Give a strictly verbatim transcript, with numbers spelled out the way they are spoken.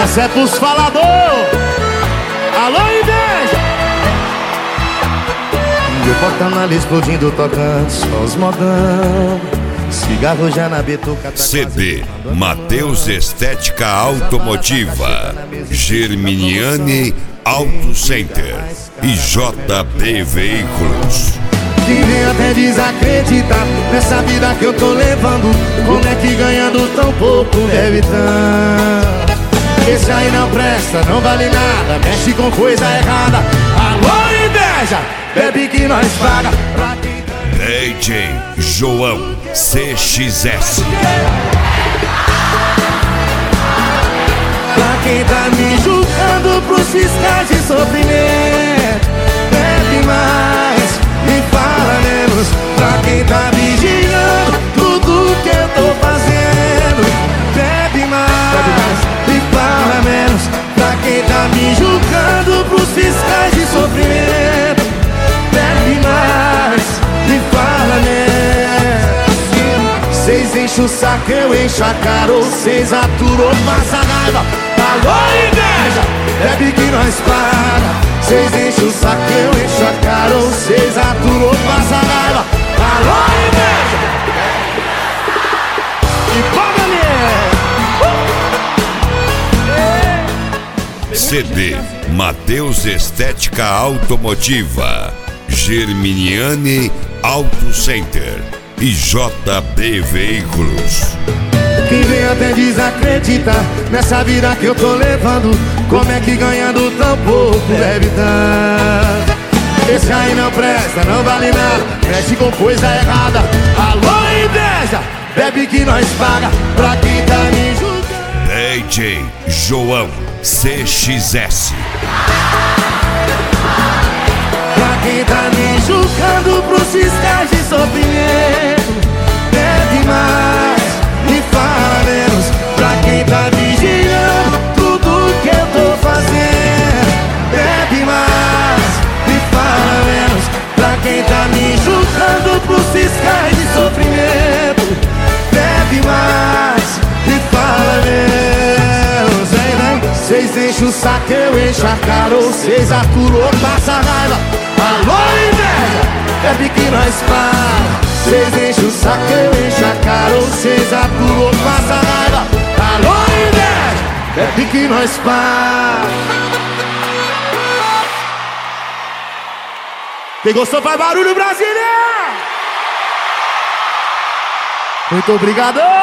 Essa é pros falador. Alô, inveja. Meu porta-mala explodindo, tocando só os modão. Cigarro já na bituca. C D Mateus Estética Automotiva, Germiniani Auto Center e J B Veículos. Quem vem até desacreditar nessa vida que eu tô levando. Como é que ganhando tão pouco deve tanto? Esse aí não presta, não vale nada, mexe com coisa errada. Alô, inveja, bebe que nós paga. D J João C X S. Pra quem tá me julgando pros fiscais de sofrimento, bebe mais e fala menos. Pra quem tá vigiando tudo que eu tô fazendo, bebe mais e fala menos. Pra quem tá me julgando pros fiscais de sofrimento, bebe mais e fala menos. Cês enchem o saco, eu encho a cara, ou cês aturou, passa raiva. Alô, inveja, bebe que nós paga. Cês enchem o saco, eu encho a cara, ou cês aturou, passa raiva. Alô, inveja. E pode, mulher. C D Mateus Estética Automotiva, Germiniani Auto Center e J B Veículos. Quem vem até desacreditar nessa vida que eu tô levando. Como é que ganhando tão pouco deve tanto? Esse aí não presta, não vale nada, mexe com coisa errada. Alô, inveja, bebe que nós paga. Pra quem tá me julgando, D J João C X S. pra quem tá me julgando pros fiscais de sofrimento, bebe mais e fala menos. Pra quem tá vigiando tudo que eu tô fazendo, bebe mais e fala menos. Pra quem tá me julgando pros fiscais de sofrimento, bebe mais e fala menos. Vem, vem. Cês enchem o saco, eu encho a cara, ou cês aturou, passa raiva. Alô, inveja, bebe que nós paga. Cês enchem o saco, eu encho a cara, ou cês aturou, passa raiva. Alô, inveja, bebe que nós paga. Quem gostou faz barulho, Brasília! Muito obrigado!